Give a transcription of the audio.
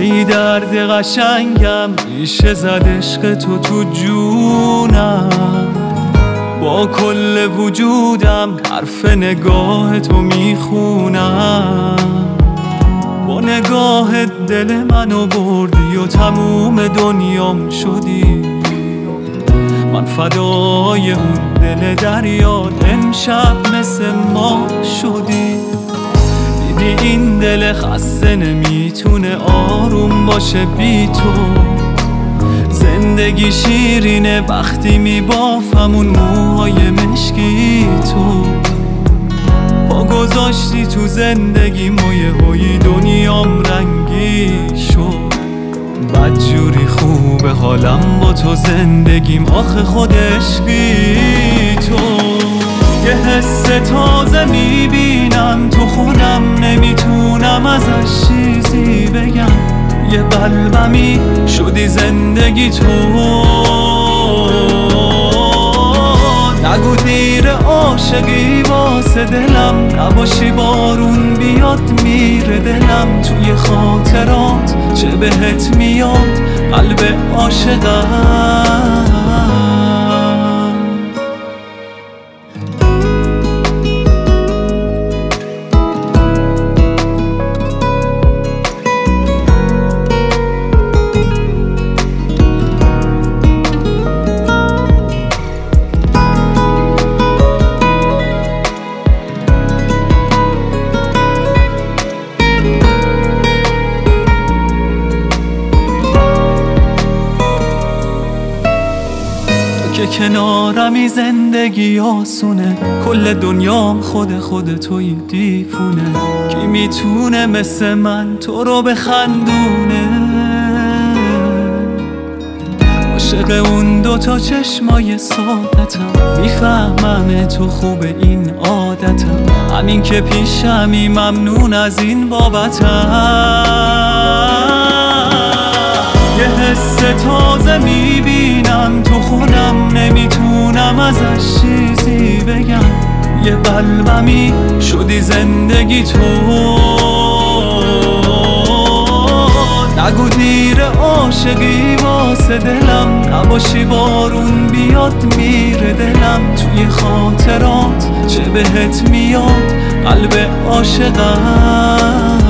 ای درد قشنگم، ریشه زد عشق تو جونم. با کل وجودم حرف نگاه تو میخونم. با نگاه دل منو بردی و تموم دنیام شدی. من فدای اون دل دریات امشب مثل ما شدی. دیدی این دل خسته نمیتونه آروم باشه بی تو. زندگی شیرینه وقتی میبافم موهای مشکی تو. پا گذاشتی تو زندگی موی دنیام رنگی شد. بدجوری خوبه حالم با تو زندگیم آخه خود عشقی تو. یه حس تازه میبینم تو خودم نمیتونم ازش چیزی بگم. یه قلبمی شدی زندگی تو. نگو دیر عاشقی واسه دلم، نباشی بارون بیاد میره دلم. توی خاطرات چه بهت میاد قلب عاشقم. که کنارمی زندگی آسونه، کل دنیام خود توی دیفونه. کی میتونه مثل من تو رو بخندونه؟ عاشق اون دوتا چشمای سادتم، میفهمم تو خوب این عادتم. همین که پیشمی ممنون از این بابتم. یه حس تازه میبینم تو خودم نمیتونم ازش چیزی بگم. یه قلبمی شدی زندگی تو. نگو دیر عاشقی واسه دلم، نباشی بارون بیاد میره دلم. توی خاطرات چه بهت میاد قلب عاشقم.